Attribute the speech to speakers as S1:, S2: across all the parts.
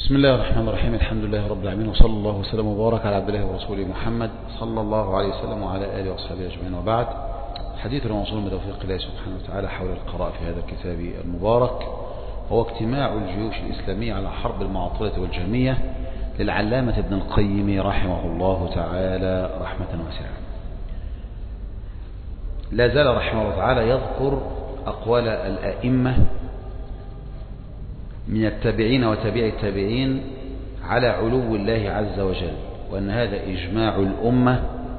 S1: بسم الله الرحمن الرحيم. الحمد لله رب العالمين، وصلى الله وسلم وبارك على عبد الله ورسوله محمد صلى الله عليه وسلم وعلى آله وصحبه أجمعين، وبعد. حديثنا موصول بتوفيق الله سبحانه وتعالى حول القراءة في هذا الكتاب المبارك، هو اجتماع الجيوش الإسلامية على حرب المعطلة والجهمية للعلامة ابن القيم رحمه الله تعالى رحمة واسعة. لا زال رحمه الله تعالى يذكر أقوال الأئمة من التابعين وتابعي التابعين على علو الله عز وجل، وأن هذا إجماع الأمة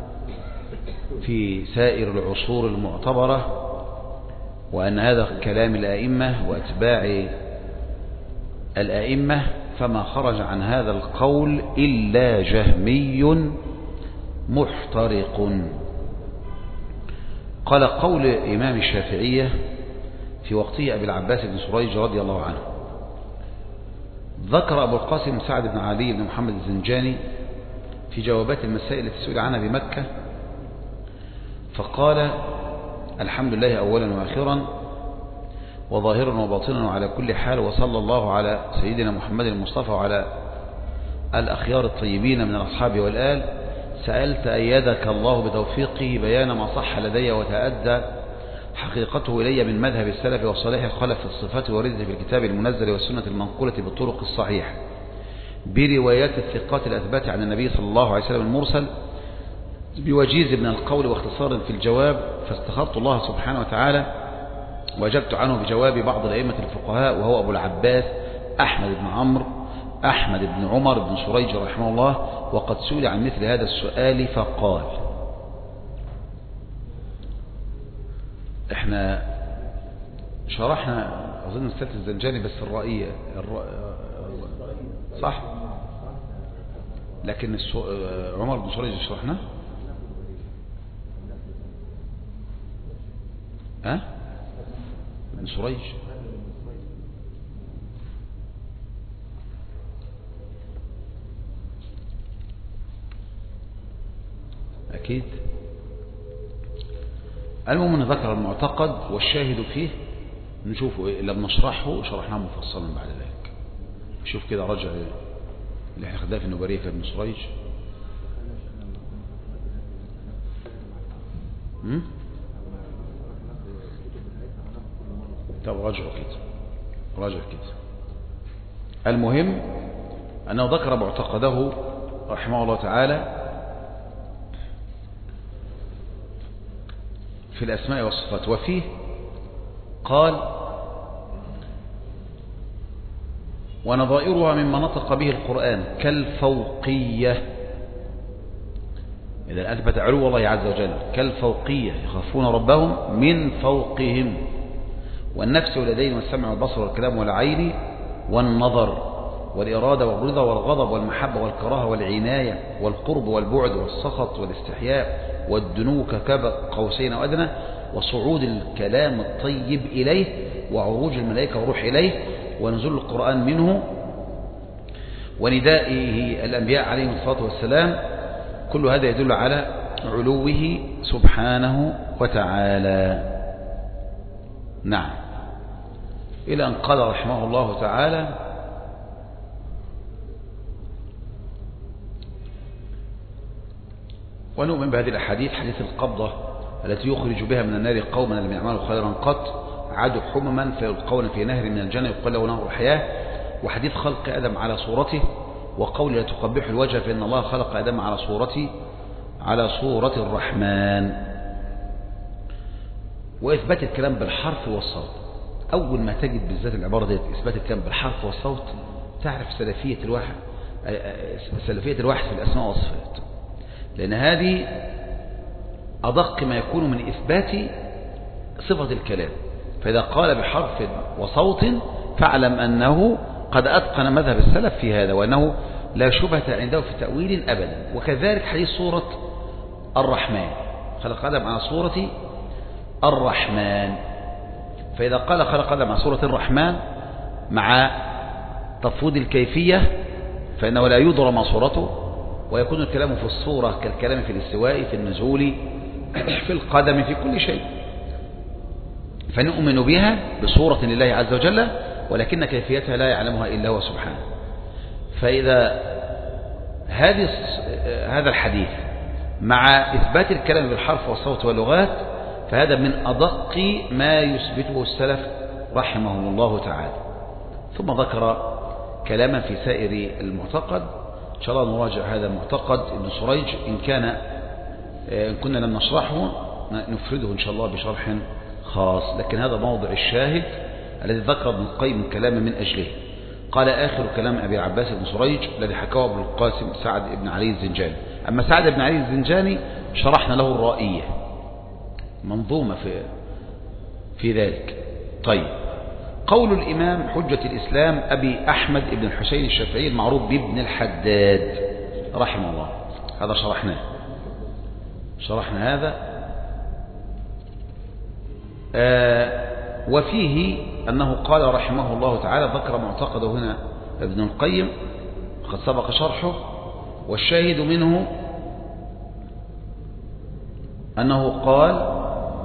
S1: في سائر العصور المعتبرة، وأن هذا كلام الأئمة وأتباع الأئمة، فما خرج عن هذا القول إلا جهمي محترق. قال قول إمام الشافعية في وقته أبي العباس بن سريج رضي الله عنه. ذكر أبو القاسم سعد بن علي بن محمد الزنجاني في جوابات المسائل التي سئل عنها بمكة، فقال: الحمد لله أولا وآخرا وظاهرا وباطنا وعلى كل حال، وصلى الله على سيدنا محمد المصطفى وعلى الأخيار الطيبين من الأصحاب والآل. سألت أيدك الله بتوفيقه بيان ما صح لدي وتأدى حقيقته إلي من مذهب السلف والصالح الخلف في الصفات والرزق في الكتاب المنزل والسنة المنقولة بالطرق الصحيحة بروايات الثقات الأثبات عن النبي صلى الله عليه وسلم المرسل بوجيز من القول واختصار في الجواب، فاستخرت الله سبحانه وتعالى وأجبت عنه بجواب بعض الأئمة الفقهاء، وهو أبو العباس أحمد بن عمرو أحمد بن عمر بن سريج رحمه الله. وقد سئل عن مثل هذا السؤال فقال: احنا شرحنا أظن السادة الزنجاني بس الرأية صح، لكن عمر بن سريج شرحنا بن سريج أكيد. المهم ذكر المعتقد والشاهد فيه، نشوفه لم نشرحه شرحناه مفصلا بعد ذلك. شوف كده رجع اللي احنا خدناه في النبرية في ابن سريج. طب رجع كده. المهم أنه ذكر معتقده رحمه الله تعالى في الأسماء والصفات، وفيه قال: ونظائرها مما نطق به القرآن كالفوقية، إذا أثبت علو الله عز وجل كالفوقية، يخافون ربهم من فوقهم، والنفس واليدين والسمع والبصر والكلام والعين والنظر والإرادة والرضا والغضب والمحبة والكراهة والعناية والقرب والبعد والسخط والاستحياء والدنو كقاب قوسين وأدنى، وصعود الكلام الطيب إليه، وعروج الملائكة والروح إليه، ونزول القرآن منه، وندائه الأنبياء عليهم الصلاة والسلام. كل هذا يدل على علوه سبحانه وتعالى. نعم، إلى أن قال رحمه الله تعالى: ونؤمن بهذه الأحاديث، حديث القبضة التي يخرج بها من النار قوما لم يعملوا خيرا قط عادوا حمما فيلقون في نهر من الجنة يقال له نهر الحياة، وحديث خلق آدم على صورته، وقول لا تقبح الوجه فإن الله خلق آدم على صورة الرحمن، وإثبات الكلام بالحرف والصوت. أول ما تجد بالذات العبارة دي إثبات الكلام بالحرف والصوت، تعرف سلفية الواحد في الأسماء والصفات، لأن هذه أدق ما يكون من إثبات صفة الكلام. فإذا قال بحرف وصوت فاعلم أنه قد أتقن مذهب السلف في هذا، وأنه لا شبهة عنده في تأويل أبدا. وكذلك حديث صورة الرحمن، خلق آدم على صورة الرحمن، فإذا قال خلق آدم على صورة الرحمن مع تفويض الكيفية فإنه لا يدرى ما صورته، ويكون الكلام في الصورة كالكلام في الاستواء، في النزول، في القدم، في كل شيء. فنؤمن بها بصورة لله عز وجل، ولكن كيفيتها لا يعلمها إلا هو سبحانه. فإذا هذا الحديث مع إثبات الكلام بالحرف والصوت واللغات فهذا من أدق ما يثبته السلف رحمهم الله تعالى. ثم ذكر كلاما في سائر المعتقد. إن شاء الله نراجع هذا المعتقد ابن سريج إن كنا لم نشرحه نفرده إن شاء الله بشرح خاص، لكن هذا موضع الشاهد الذي ذكر ابن القيم الكلام من أجله. قال آخر كلام أبي عباس بن سريج الذي حكاه ابن القاسم سعد بن علي الزنجاني. أما سعد بن علي الزنجاني شرحنا له الرائية منظومة في ذلك. طيب، قول الإمام حجة الإسلام أبي أحمد بن الحسين الشافعي المعروف بابن الحداد رحمه الله، هذا شرحنا هذا. وفيه أنه قال رحمه الله تعالى ذكر معتقده هنا ابن القيم قد سبق شرحه، والشاهد منه أنه قال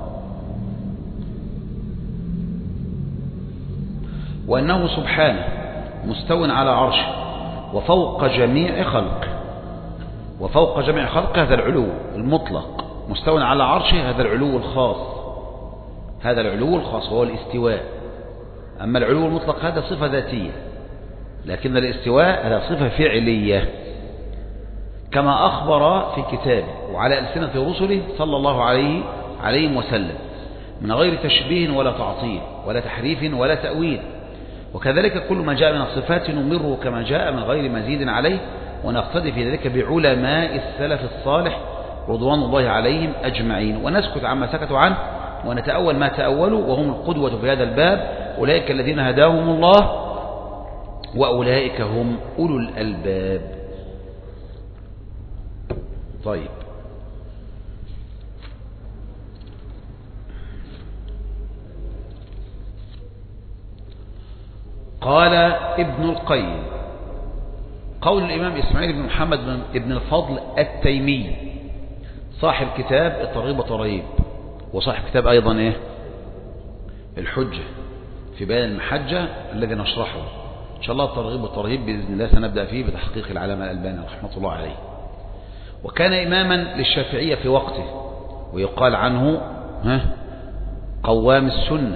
S1: وأنه سبحانه مستو على عرشه وفوق جميع خلقه. وفوق جميع خلقه هذا العلو المطلق، مستو على عرشه هذا العلو الخاص، هذا العلو الخاص وهو الاستواء. أما العلو المطلق هذا صفة ذاتية، لكن الاستواء هذا صفة فعلية، كما أخبر في كتابه وعلى ألسنة رسله صلى الله عليه وسلم من غير تشبيه ولا تعطيل ولا تحريف ولا تأويل. وكذلك كل ما جاء من الصفات نمره كما جاء من غير مزيد عليه، ونقتدي في ذلك بعلماء السلف الصالح رضوان الله عليهم أجمعين، ونسكت عما سكتوا عنه ونتأول ما تأولوا، وهم القدوة في هذا الباب. أولئك الذين هداهم الله وأولئك هم أولو الألباب. طيب، قال ابن القيم قول الإمام إسماعيل بن محمد بن الفضل التيمي صاحب كتاب الترغيب والترهيب، وصاحب كتاب أيضا الحجة في بيان المحجة الذي نشرحه إن شاء الله. الترغيب والترهيب بإذن الله سنبدأ فيه بتحقيق العلامة الألباني رحمة الله عليه. وكان إماما للشافعية في وقته، ويقال عنه قوام السنة.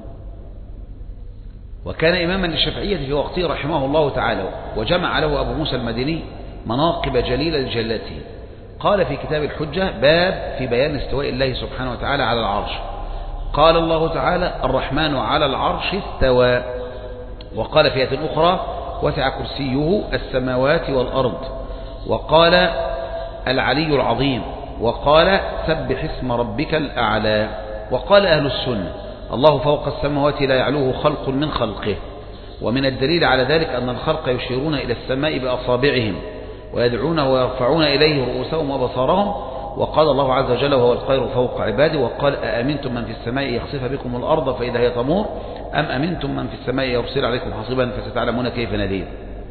S1: وكان إماما للشافعية في وقته رحمه الله تعالى، وجمع له أبو موسى المديني مناقب جليلة لجلاته. قال في كتاب الحجة باب في بيان استواء الله سبحانه وتعالى على العرش. قال الله تعالى الرحمن على العرش استوى. وقال في آية أخرى وسع كرسيه السماوات والأرض. وقال العلي العظيم. وقال سبح اسم ربك الأعلى. وقال أهل السنة الله فوق السماوات لا يعلوه خلق من خلقه. ومن الدليل على ذلك أن الخلق يشيرون إلى السماء بأصابعهم ويدعون ويرفعون إليه رؤوسهم وبصارهم. وقال الله عز وجل وهو القاهر فوق عباده. وقال أأمنتم من في السماء يخسف بكم الأرض فإذا هي تمور أم أمنتم من في السماء يرسل عليكم حاصبا فستعلمون كيف نذير.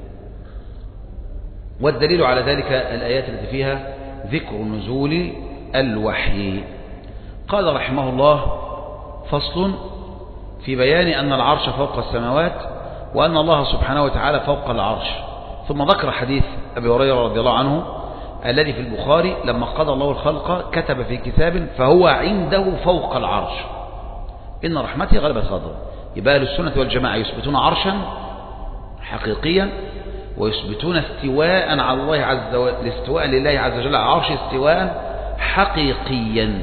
S1: والدليل على ذلك الآيات التي فيها ذكر نزول الوحي. قال رحمه الله فصل في بيان أن العرش فوق السماوات وأن الله سبحانه وتعالى فوق العرش. ثم ذكر حديث أبي هريرة رضي الله عنه الذي في البخاري لما قضى الله الخلق كتب في كتاب فهو عنده فوق العرش إن رحمتي غلبت غضبه. يبقى أهل السنة والجماعة يثبتون عرشا حقيقيا، ويثبتون استواء على الله عز وجل، الاستواء لله عز وجل على العرش استواء حقيقيا،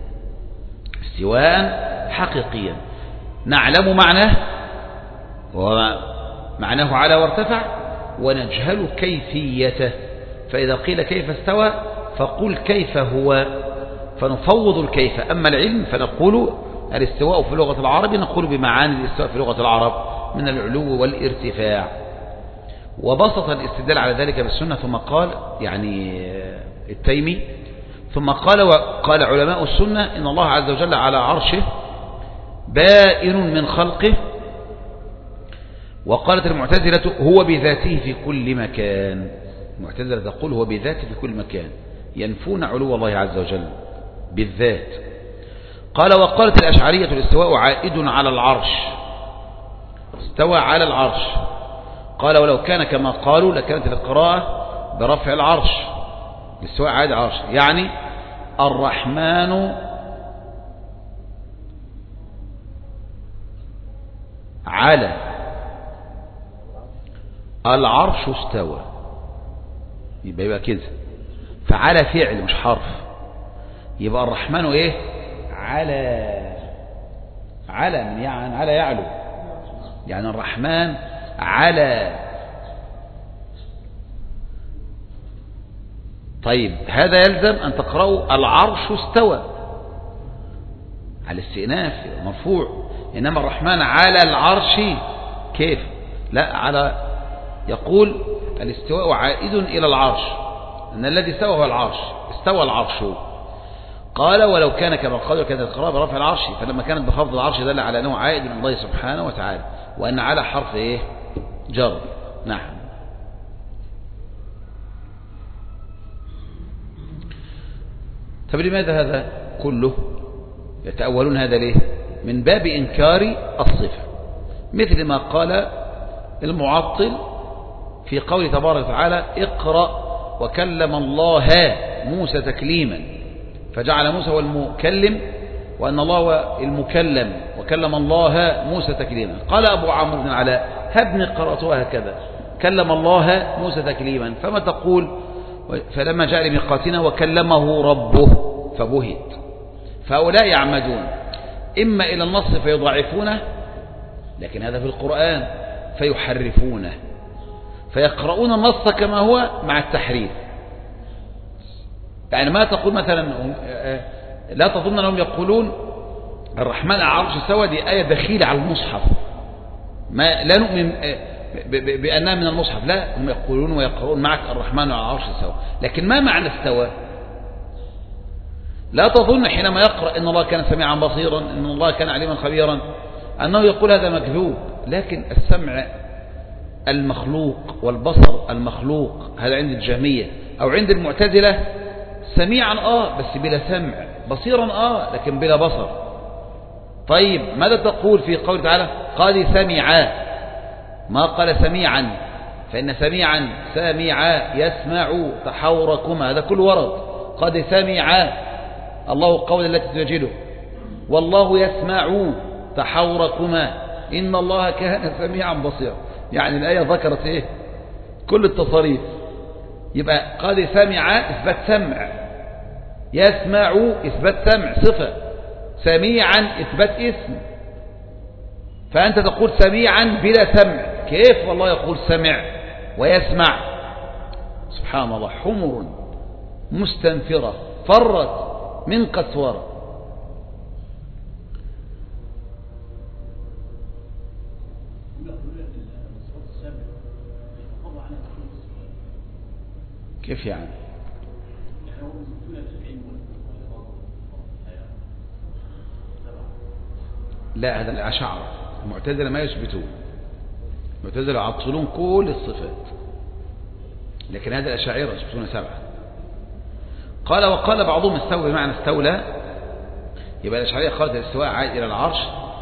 S1: استواء حقيقيا نعلم معناه ومعناه على وارتفع، ونجهل كيفيته. فإذا قيل كيف استوى فقل كيف هو، فنفوض الكيف. أما العلم فنقول الاستواء في لغة العرب نقول بمعاني الاستواء في لغة العرب من العلو والارتفاع. وبسط الاستدلال على ذلك بالسنة. ثم قال يعني التيمي ثم قال علماء السنة إن الله عز وجل على عرشه بائن من خلقه. وقالت المعتزلة هو بذاته في كل مكان. المعتزلة تقول هو بذاته في كل مكان، ينفون علو الله عز وجل بالذات. قال وقالت الأشعرية الاستواء عائد على العرش، استوى على العرش. قال ولو كان كما قالوا لكانت القراءة برفع العرش، الاستواء عادي عرش، يعني الرحمن على العرش استوى، يبقى كده، فعلى فعل مش حرف، يبقى الرحمن ايه؟ على من يعني على يعلو، يعني الرحمن على. طيب هذا يلزم أن تقرأوا العرش استوى على الاستئناف مرفوع، إنما الرحمن على العرش كيف؟ لا، على يقول الاستواء عائد إلى العرش، أن الذي استوى هو العرش، استوى العرش. قال ولو كان كما قالوا كانت القراءة برفع العرش، فلما كانت بخفض العرش دل على أنه عائد من الله سبحانه وتعالى، وأن على حرف إيه؟ جر. نعم. طب لماذا هذا كله يتأولون هذا ليه؟ من باب إنكار الصفة، مثل ما قال المعطل في قول تبارك وتعالى اقرأ وكلم الله موسى تكليما، فجعل موسى هو المكلم وأن الله هو المكلم، وكلم الله موسى تكليما. قال أبو عمرو بن العلاء هبني قرأتها هكذا، كلم الله موسى تكليما، فما تقول فلما جاء لميقاتنا وكلمه ربه فبهت. فهؤلاء يعمدون إما إلى النص فيضعفونه، لكن هذا في القرآن، فيحرفونه، فيقرؤون النص كما هو مع التحريف. يعني ما تقول مثلا، لا تظن أنهم يقولون الرحمن على العرش استوى دي آية دخيلة على المصحف، ما لا نؤمن بأنها من المصحف، لا، هم يقولون ويقرؤون معك الرحمن على العرش استوى، لكن ما معنى استوى؟ لا تظن حينما يقرأ إن الله كان سميعا بصيرا، إن الله كان عليما خبيرا، أنه يقول هذا مكذوب، لكن السمع المخلوق والبصر المخلوق، هذا عند الجهمية أو عند المعتزلة، سميعا بس بلا سمع، بصيرا لكن بلا بصر. طيب ماذا تقول في قول تعالى قد سمعا؟ ما قال سميعا، فإن سميعا سامعا يسمع تحوركما، هذا كل ورد. قد سمع الله قول التي تجده والله يسمع تحوركما إن الله كان سميعا بصيرا، يعني الآية ذكرت إيه؟ كل التصاريف. يبقى قد سمع إثبات سمع، يسمع إثبات سمع صفة، سميعا إثبات اسم، فأنت تقول سميعا بلا سمع، كيف والله يقول سمع ويسمع؟ سبحان الله، حمر مستنفرة فرت من قسورة. كيف يعني؟ لا، هذا الأشاعرة، المعتزلة ما يثبتون، المعتزلة يعطلون كل الصفات، لكن هذا الأشاعرة يثبتون 7. قال وقال بعضهم استوى بمعنى استولى، يبقى الأشاعرة قالت الاستواء عائد إلى العرش،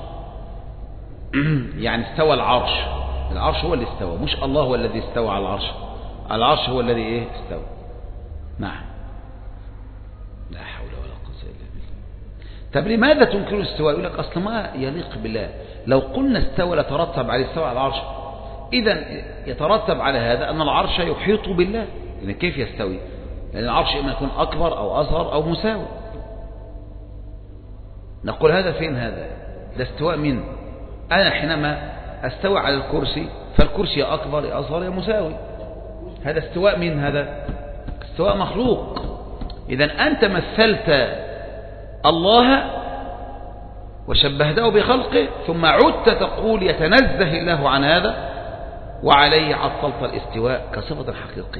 S1: يعني استوى العرش، العرش هو اللي استوى، مش الله هو الذي استوى على العرش، العرش هو الذي ايه؟ استوى. نعم. لا حول ولا قوة إلا بالله. طب لماذا تنكرون الاستواء؟ يقول لك أصل ما يليق بالله، لو قلنا استوى لترتب عليه استوى على العرش، إذا يترتب على هذا أن العرش يحيط بالله، يعني كيف يستوي؟ لأن العرش إما يكون أكبر أو أصغر أو مساوي. نقول هذا فين هذا؟ ده استواء من أنا حينما أستوى على الكرسي، فالكرسي يا أكبر يا أصغر يا مساوي، هذا استواء من هذا؟ استواء مخلوق. إذن أنت مثلت الله وشبهته بخلقه، ثم عدت تقول يتنزه الله عن هذا، وعليه عطلت الاستواء كصفة حقيقية.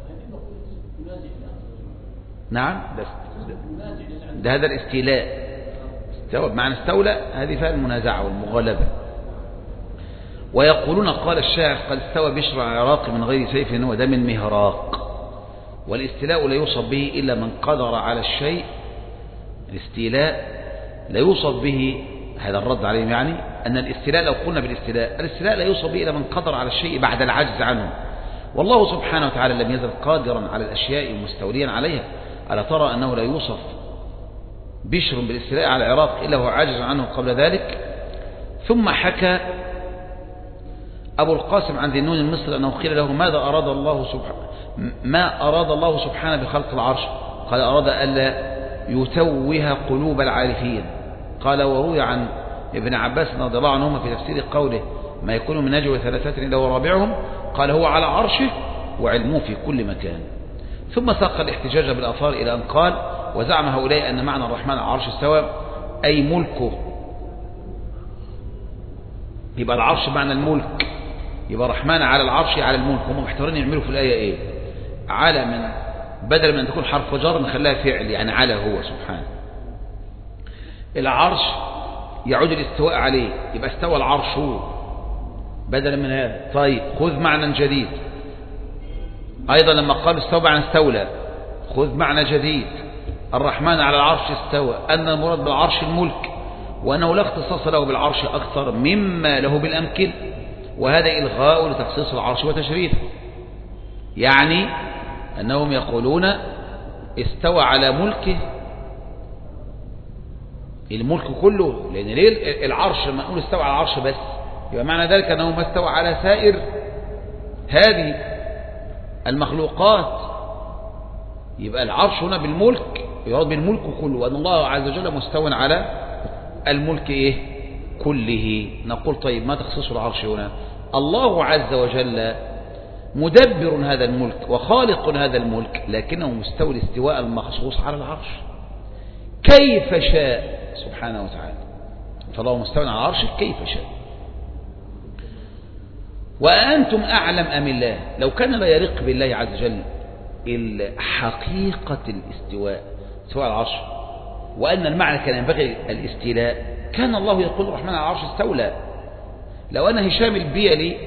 S1: نعم، ده هذا الاستيلاء، استوى بمعنى استولى، هذه فيها المنازعة والمغالبة. ويقولون قال الشاعر قد استوى بشر على العراق من غير سيف ودم مهراق. والاستيلاء لا يوصف به إلا من قدر على الشيء، الاستيلاء لا يوصف به هذا الرد عليهم يعني أن الاستيلاء لو قلنا بالاستيلاء، الاستيلاء لا يوصف به إلى من قدر على الشيء بعد العجز عنه، والله سبحانه وتعالى لم يزل قادرا على الأشياء مستوليا عليها. ألا ترى أنه لا يوصف بشر بالاستيلاء على العراق إلا هو عاجز عنه قبل ذلك؟ ثم حكى أبو القاسم عن ذي النون المصري أنه قيل له ما أراد الله سبحانه بخلق العرش؟ قال أراد ألا يتوه قلوب العارفين. قال وروي عن ابن عباس رضي الله عنهما في تفسير قوله ما يكون من نجوى ثلاثة إلا هو رابعهم، قال هو على عرشه وعلمه في كل مكان. ثم ساق الاحتجاج بالآثار إلى أن قال وزعم هؤلاء أن معنى الرحمن على العرش استوى أي ملكه، يبقى العرش معنى الملك، يبقى الرحمن على العرش على الملك. هم محتارين يعملوا في الآية إيه؟ على من بدل من أن تكون حرف جر نخليها فعل، يعني على هو سبحانه. العرش يعود الاستواء عليه، يبقى استوى العرش بدلا من هذا. طيب خذ معنى جديد أيضا لما قال استوى معنى استولى، خذ معنى جديد الرحمن على العرش استوى، أن المراد بالعرش الملك، وأنه لا اختصاص له بالعرش أكثر مما له بالأمكن، وهذا إلغاء لتخصيص العرش وتشريفه. يعني أنهم يقولون استوى على ملكه الملك كله، لأن ليه العرش لما نقول استوى على العرش بس يبقى معنى ذلك أنه ما استوى على سائر هذه المخلوقات، يبقى العرش هنا بالملك يراد بالملك كله، وأن الله عز وجل مستوى على الملك إيه كله. نقول طيب ما تخصيص العرش هنا؟ الله عز وجل مدبر هذا الملك وخالق هذا الملك، لكنه مستوى الاستواء المخصوص على العرش كيف شاء سبحانه وتعالى، فالله مستوى على العرش كيف شاء. وأنتم أعلم أم الله؟ لو كان لا يليق بالله عز وجل حقيقة الاستواء استواء على العرش، وأن المعنى كان ينبغي الاستيلاء، كان الله يقول الرحمن على العرش استولى. لو أن هشام البيلي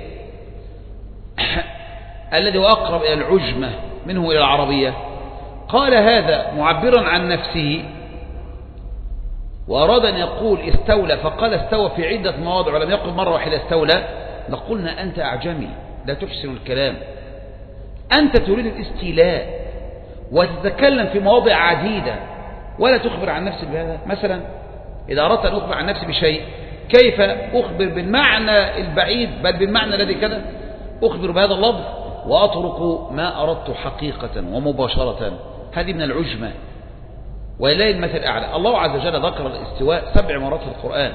S1: الذي هو أقرب إلى العجمة منه إلى العربية قال هذا معبرا عن نفسه وأراد أن يقول استولى فقال استوى في عدة مواضع ولم يقل مرة واحدة استولى، لقلنا أنت أعجمي لا تحسن الكلام، أنت تريد الاستيلاء وتتكلم في مواضع عديدة ولا تخبر عن نفسك بهذا. مثلا إذا أردت أن أخبر عن نفسي بشيء كيف أخبر بالمعنى البعيد بل بالمعنى الذي كذا؟ أخبر بهذا اللفظ وأترك ما أردت حقيقة ومباشرة، هذه من العجمة. ولله المثل الأعلى. الله عز وجل ذكر الاستواء 7 مرات في القرآن،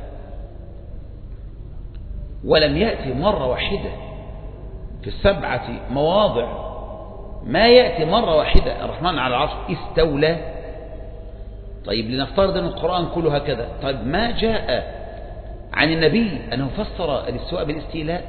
S1: ولم يأتي مرة واحدة في 7 مواضع، ما يأتي مرة واحدة الرحمن على العرش استولى. طيب لنفترض أن القرآن كله هكذا، طيب ما جاء عن النبي أنه فسر الاستواء بالاستيلاء؟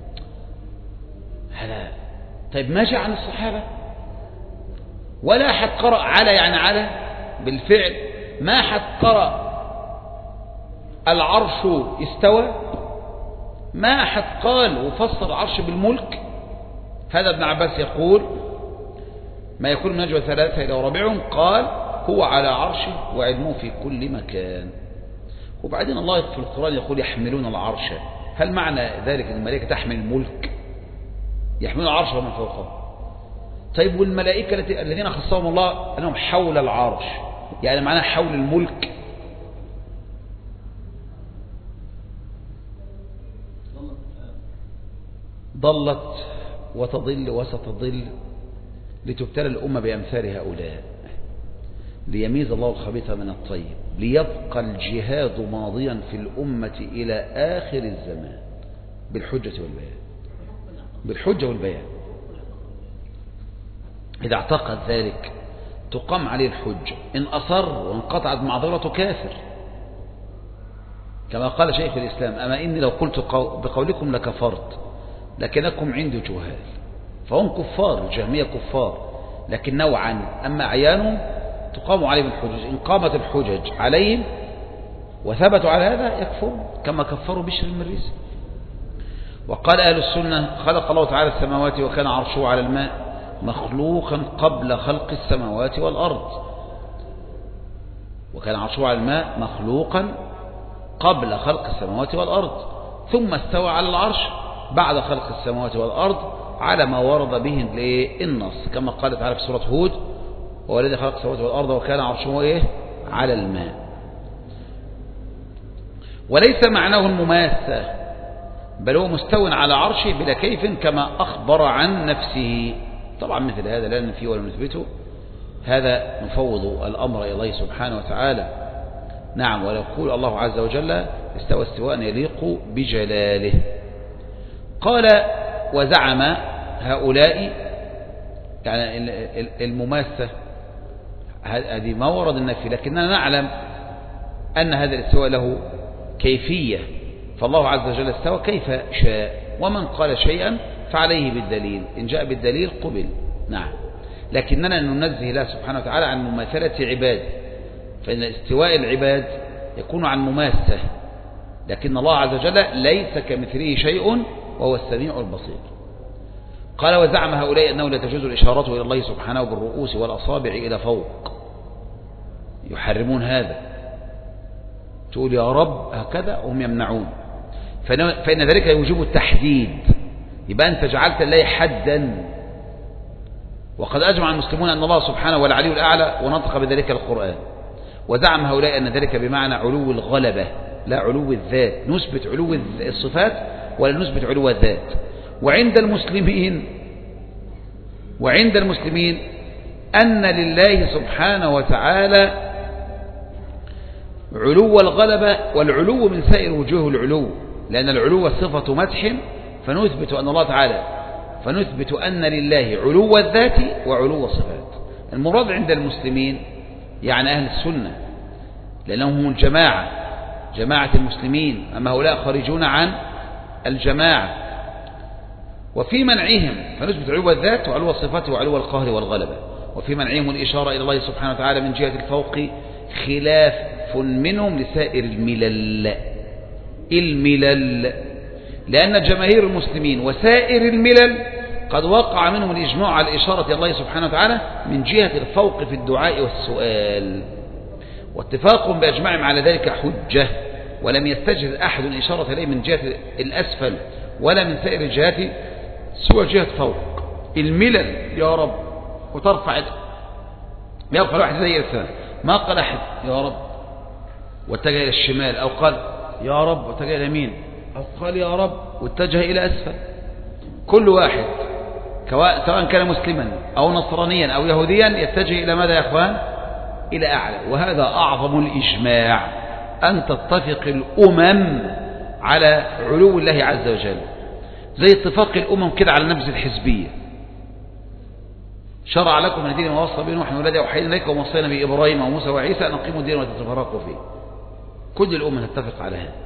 S1: هذا طيب ما جاء عن الصحابة؟ ولا أحد قرأ على يعني على بالفعل، ما أحد قرأ العرش استوى، ما أحد قال وفسر العرش بالملك. هذا ابن عباس يقول ما يكون من نجوى 3 إلا ورابعهم، قال هو على عرشه وعلمه في كل مكان. وبعدين الله في القرآن يقول يحملون العرش، هل معنى ذلك أن الملائكة تحمل الملك؟ يحملون العرش ومن فوقه. طيب والملائكة الذين خصهم الله أنهم حول العرش، يعني معناه حول الملك. ضلت وتضل وستضل لتبتلى الأمة بأمثال هؤلاء، ليميز الله الخبيث من الطيب، ليبقى الجهاد ماضيا في الأمة إلى آخر الزمان بالحجة والبيان، بالحجة والبيان. إذا اعتقد ذلك تقام عليه الحجة، إن أصر وانقطعت معذرته كافر، كما قال شيخ الإسلام أما إني لو قلت بقولكم لكفرت لكنكم عندي جهال. فهم كفار، الجهمية كفار، لكن نوعا، أما عيانهم تقام عليهم الحجج. إن قامت الحجج عليهم وثبتوا على هذا يكفرون كما كفروا بشر المريسي. وقال أهل السنة خلق الله تعالى السماوات وكان عرشه على الماء مخلوقا قبل خلق السماوات والأرض، وكان عرشه على الماء مخلوقا قبل خلق السماوات والأرض، ثم استوى على العرش بعد خلق السماوات والأرض على ما ورد به النص، كما قال تعالى في سورة هود: هو الذي خلق السماوات والأرض وكان عرشه على الماء. وليس معناه المماثلة، بل هو مستو على عرشه بلا كيف كما أخبر عن نفسه. طبعا مثل هذا لا ننفيه ولا نثبته، هذا نفوض الأمر إلى الله سبحانه وتعالى. نعم، ويقول الله عز وجل: استوى استواء يليق بجلاله. قال: وزعم هؤلاء، يعني المماثلة هذه ما ورد النفي، لكننا نعلم أن هذا الاستواء له كيفية، فالله عز وجل استوى كيف شاء، ومن قال شيئا فعليه بالدليل، إن جاء بالدليل قبل. نعم، لكننا ننزه الله سبحانه وتعالى عن مماثلة عباده، فإن استواء العباد يكون عن مماثلة، لكن الله عز وجل ليس كمثله شيء وهو السميع البصير. قال: وزعم هؤلاء أنه لا تجوز الإشارة إلى الله سبحانه بالرؤوس والأصابع إلى فوق، يحرمون هذا، تقول يا رب هكذا وهم يمنعون، فإن ذلك يوجب التحديد، يبقى أنت جعلت الله حدا. وقد أجمع المسلمون أن الله سبحانه هو العلي الأعلى، ونطق بذلك القرآن. وزعم هؤلاء أن ذلك بمعنى علو الغلبة لا علو الذات، نثبت علو الصفات ولا نثبت علو الذات. وعند المسلمين أن لله سبحانه وتعالى علو الغلبة، والعلو من سائر وجوه العلو، لأن العلو صفة مدح، فنثبت أن الله تعالى فنثبت أن لله علو الذات وعلو الصفات. المراد عند المسلمين يعني أهل السنة، لأنهم هم الجماعة، جماعة المسلمين، أما هؤلاء خارجون عن الجماعة. وفي منعهم فنثبت علو الذات وعلو الصفات وعلو القهر والغلبة. وفي منعهم الإشارة إلى الله سبحانه وتعالى من جهة الفوق خلاف منهم لسائر الملل، لأن جماهير المسلمين وسائر الملل قد وقع منهم الإجماع على الإشارة إلى الله سبحانه وتعالى من جهة الفوق في الدعاء والسؤال، واتفاق بأجمعهم على ذلك حجة، ولم يستجد أحد الإشارة إليه من جهة الأسفل ولا من سائر الجهات سوى جهة فوق الملل. يا رب، وترفع يرفع واحد زي الإنسان، ما قال أحد يا رب واتجه إلى الشمال، أو قال يا رب واتجه إلى اليمين، أو قال يا رب واتجه إلى أسفل. كل واحد سواء كان مسلما أو نصرانيا أو يهوديا يتجه إلى ماذا يا أخوان؟ إلى أعلى. وهذا أعظم الإجماع، أن تتفق الأمم على علو الله عز وجل، زي اتفاق الأمم كده على نبذ الحزبية. شرع لكم من الدين ما وصى به نوح والذي أوحينا إليك وما وصينا به إبراهيم وموسى وعيسى أن أقيموا الدين ولا تتفرقوا فيه. كل الأمم تتفق على هذا.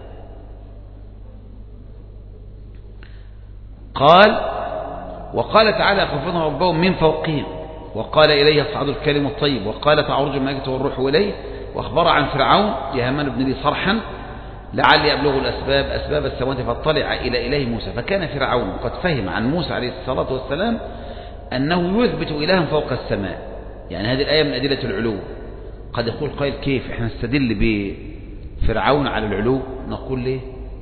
S1: قال: وقال تعالى: يخافون ربهم من فوقهم، وقال إليه يصعد الكلم الطيب، وقال تعرج الملائكة والروح إليه، وأخبر عن فرعون: يا هامان ابن لي صرحا لعلي أبلغ أسباب السماوات فاطلع إلى إله موسى. فكان فرعون قد فهم عن موسى عليه الصلاة والسلام أنه يثبت إلها فوق السماء، يعني هذه الآية من أدلة العلو. قد يقول قائل: كيف احنا نستدل بفرعون على العلو؟ نقول ليه؟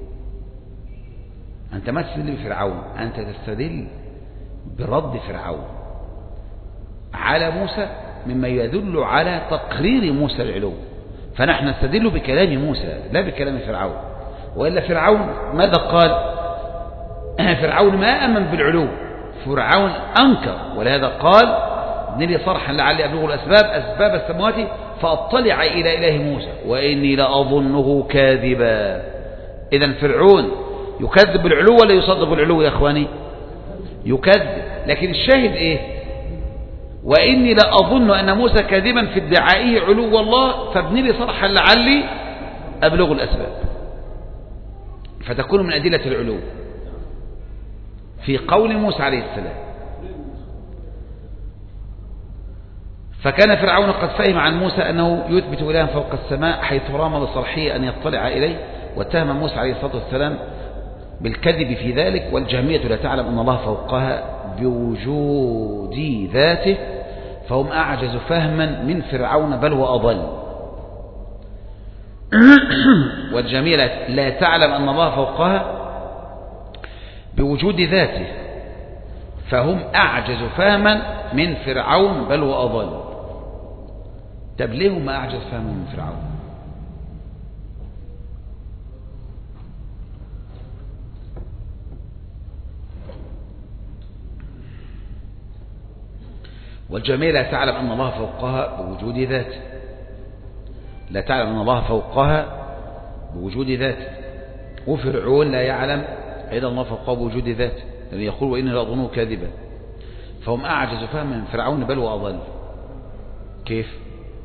S1: أنت ما تستدل بفرعون، أنت تستدل برد فرعون على موسى مما يدل على تقرير موسى العلو، فنحن نستدل بكلام موسى لا بكلام فرعون. وإلا فرعون ماذا قال؟ فرعون ما أمن بالعلو، فرعون أنكر، ولهذا قال: ابن لي صرحا لعلي أبلغ أسباب السماوات فأطلع إلى إله موسى وإني لأظنه كاذبا. إذن فرعون يكذب العلو ولا يصدق العلو يا أخواني؟ يكذب. لكن الشاهد إيه؟ وإني لأظن أن موسى كاذبا في ادعائه علو الله فابن لي صرحا لعلي أبلغ الأسباب، فتكون من أدلة العلو في قول موسى عليه السلام. فكان فرعون قد فهم عن موسى أنه يثبت إلها فوق السماء، حيث رام بصرحه أن يطلع إليه، واتهم موسى عليه الصلاة والسلام بالكذب في ذلك. والجهمية لا تعلم أن الله فوقها بوجود ذاته، فهم أعجز فهما من فرعون بل وأضل. والجميلة لا تعلم أن الله فوقها بوجود ذاته، فهم أعجز فهما من فرعون بل وأضل. طب ليه هم أعجز فهما من فرعون؟ والجميع لا تعلم أن الله فوقها بوجود ذاته، لا تعلم أن الله فوقها بوجود ذاته، وفرعون لا يعلم أيضا الله فوقها بوجود ذاته، لأن يقول وإني لأظنه كاذبا. فهم أعجز فهما من فرعون بل وأضل. كيف؟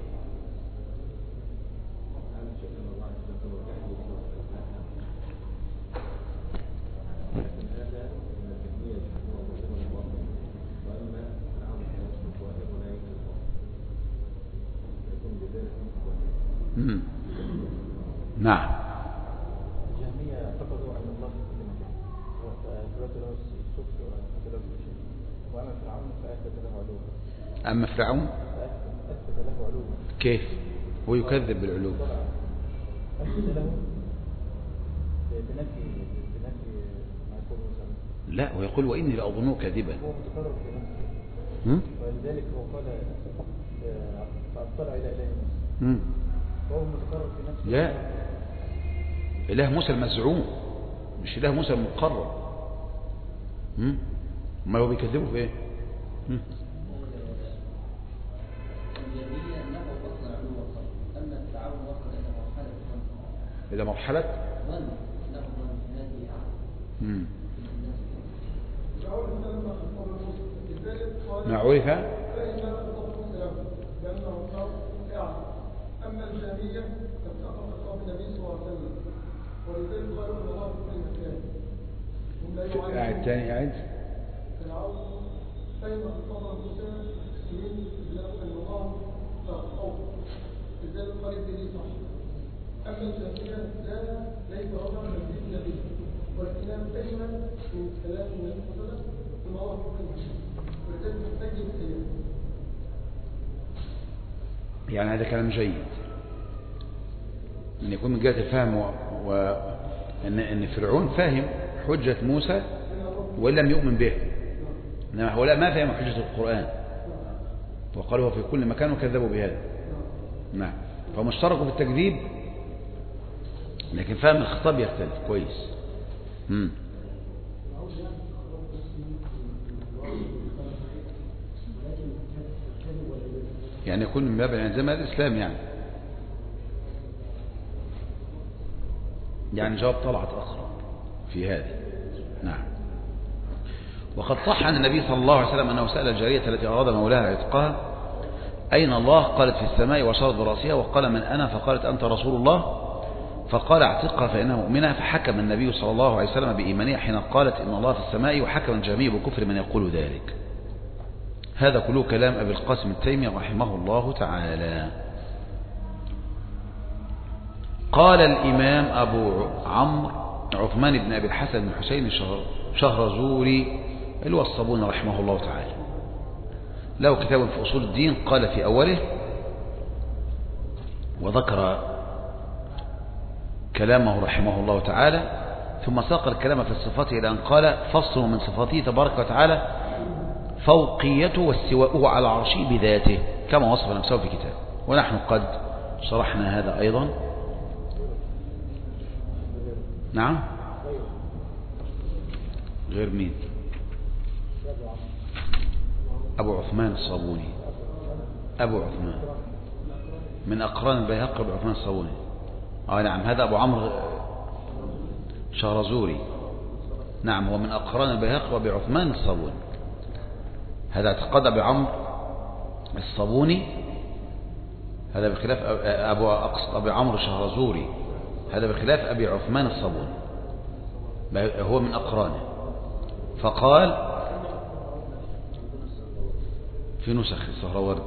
S1: نعم.
S2: الجهمية اعتقدوا أن الله في كل مكان، فأثبت له السفل وأثبت له كل شيء، وأما فرعون فأثبت له علوا.
S1: أما فرعون
S2: أثبت له علوا.
S1: كيف؟ هو يكذب بالعلو.
S2: أثبت له بنفي ما يقول موسى.
S1: لا، ويقول وإني لأظنه كاذبا.
S2: هو متقرر في نفسه، ولذلك هو قال فأطلع إلى إله موسى. وهو متقرر في نفسه.
S1: لا، إله موسى المزعوم مش إله موسى المقرر. ما هو بيكذبه في إيه؟ إلى مرحلة ما عرف.
S3: أما الجهمية فسقط أصحاب النبي صلى الله عليه وسلم، ولذلك قالوا أن الله في كل مكان.
S1: قاعد تاني قاعد.
S3: فرعون فهم خطاب موسى يريد استدلال أن الله فوق، لذلك قال الدليل صح. أما الجهمية لا ليس رجلا من النبي، ولكنها فهم من كلام النبي صلى الله عليه وسلم أن الله في كل مكان، ولذلك محتاج السيئة.
S1: يعني هذا كلام جيد أن يكون من جهة الفهم أن فرعون فاهم حجة موسى وإن لم يؤمن به، إنما هو لا ما فهم حجة القرآن، وقالوا في كل مكان وكذبوا بهذا. نعم، فهم اشتركوا في التكذيب، لكن فهم الخطاب يختلف كويس. يعني يكون من باب الالزام الإسلام يعني جواب طلعت أخرى في هذا. نعم. وقد صح عن النبي صلى الله عليه وسلم أنه سأل الجارية التي أراد مولاها عتقها أين الله؟ قالت في السماء، وشرت برأسها وقال من أنا؟ فقالت أنت رسول الله. فقال اعتقها فإنها مؤمنة. فحكم النبي صلى الله عليه وسلم بإيمانها حين قالت إن الله في السماء، وحكم الجميع بكفر من يقول ذلك. هذا كله كلام أبي القاسم التيمي رحمه الله تعالى. قال الإمام أبو عمرو عثمان بن أبي الحسن بن حسين شهرزوري الوصابون رحمه الله تعالى له كتاب في أصول الدين، قال في أوله وذكر كلامه رحمه الله تعالى، ثم ساق الكلام في الصفات إلى أن قال فصل من صفاته تبارك وتعالى فوقيته واستواؤه على عرشه بذاته كما وصف نفسه في كتاب، ونحن قد شرحنا هذا أيضا. نعم. غير مين؟ أبو عثمان الصابوني. أبو عثمان من أقران البيهقي أبو عثمان الصابوني. نعم، هذا أبو عمرو شهرزوري. نعم، هو من أقران البيهقي وأبي عثمان الصابوني. هذا اعتقاد أبي عمرو الصابوني، هذا بخلاف أبي عمرو شهرزوري، هذا بخلاف أبي عثمان الصابوني، هو من أقرانه. فقال في نسخ السهروردي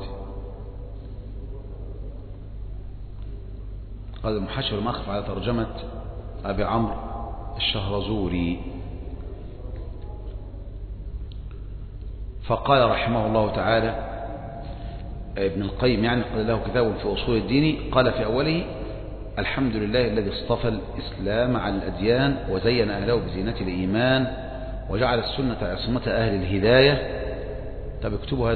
S1: قال المحشر المخف على ترجمة أبي عمرو الشهرزوري. فقال رحمه الله تعالى ابن القيم، يعني قال له كتاب في أصول الدين، قال في أوله الحمد لله الذي اصطفى الإسلام على الأديان وزين أهله بزينة الإيمان وجعل السنة عصمة أهل الهداية. طب اكتبوا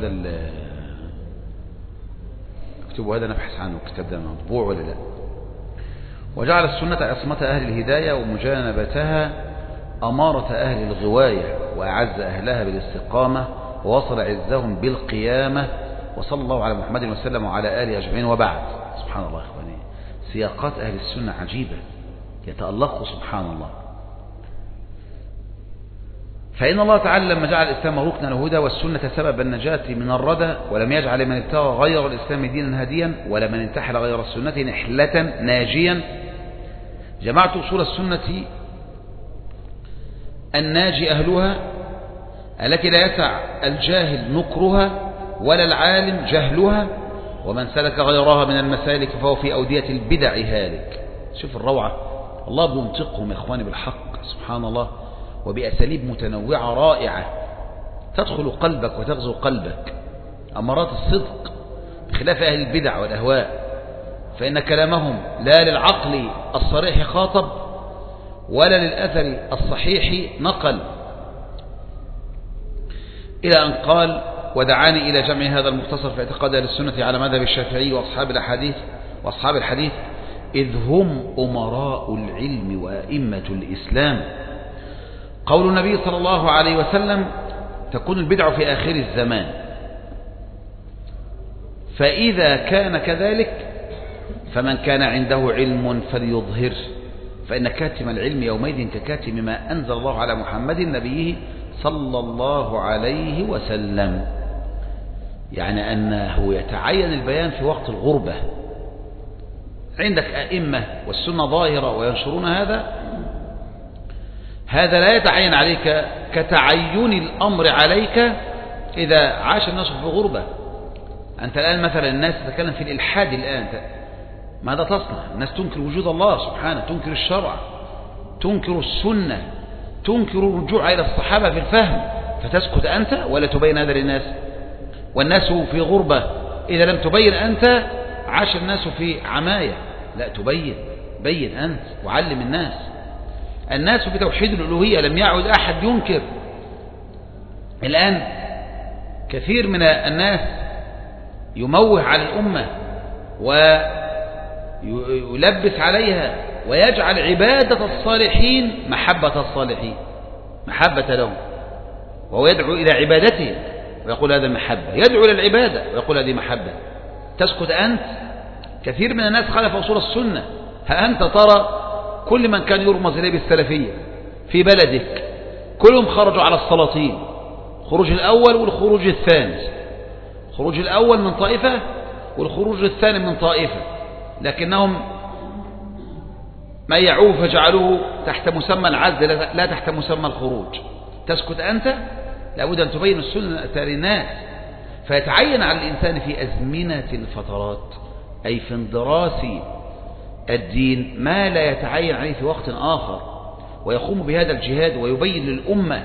S1: هذا نبحث عنه، الكتاب ده مطبوع ولا لا؟ وجعل السنة عصمة أهل الهداية ومجانبتها أمارة أهل الغواية، وأعز أهلها بالاستقامة، ووصل عزهم بالقيامة. وصلى الله على محمد وسلم وعلى آله أجمعين. وبعد. سبحان الله إخواني، سياقات أهل السنة عجيبة، يتألقوا سبحان الله. فإن الله تعالى لما جعل الإسلام ركنا الهدى والسنة سبب النجاة من الردى، ولم يجعل من ابتغى غير الإسلام دينا هاديا، ولا من انتحل غير السنة نحلة ناجيا، جمعت أصول السنة الناجي أهلها التي لا يسع الجاهل نكرها ولا العالم جهلها، ومن سلك غيرها من المسالك فهو في أودية البدع هالك. شوف الروعة، الله بينطقهم يا إخواني بالحق سبحان الله، وبأساليب متنوعة رائعة تدخل قلبك وتغزو قلبك، أمارات الصدق بخلاف أهل البدع والأهواء، فإن كلامهم لا للعقل الصريح خاطب ولا للأثر الصحيح نقل، إلى أن قال: ودعاني إلى جمع هذا المختصر في اعتقاد أهل السنة على مذهب الشافعي وأصحاب الحديث إذ هم أمراء العلم وأئمة الإسلام. قول النبي صلى الله عليه وسلم: تكون البدع في آخر الزمان، فإذا كان كذلك فمن كان عنده علم فليظهر، فإن كاتم العلم يومئذ ككاتم ما أنزل الله على محمد نبيه صلى الله عليه وسلم. يعني أنه يتعين البيان في وقت الغربة. عندك أئمة والسنة ظاهرة وينشرون هذا لا يتعين عليك كتعين الأمر عليك إذا عاش الناس في غربة. أنت الآن مثلا الناس تتكلم في الإلحاد الآن، ماذا تصنع؟ الناس تنكر وجود الله سبحانه، تنكر الشرع، تنكر السنة، تنكر الرجوع إلى الصحابة في الفهم، فتسكت أنت ولا تبين هذا للناس؟ والناس في غربة، إذا لم تبين أنت عاش الناس في عماية. لا، بين أنت وعلم الناس بتوحيد الألوهية، لم يعد أحد ينكر. الآن كثير من الناس يموه على الأمة ويلبس عليها ويجعل عبادة الصالحين محبة لهم، وهو يدعو إلى عبادته ويقول هذا محبة، يدعو إلى العبادة ويقول هذه محبة. تسكت أنت؟ كثير من الناس خالف أصول السنة. ها أنت ترى كل من كان يرمز إليه بالسلفية في بلدك كلهم خرجوا على السلاطين، خروج الأول والخروج الثاني، خروج الأول من طائفة والخروج الثاني من طائفة، لكنهم ميعوه فجعلوه تحت مسمى العزل لا تحت مسمى الخروج. تسكت أنت؟ لابد أن تبين السنة للناس. فيتعين على الإنسان في أزمنة الفترات، أي في اندراس الدين، ما لا يتعين عليه في وقت آخر، ويقوم بهذا الجهاد ويبين للأمة.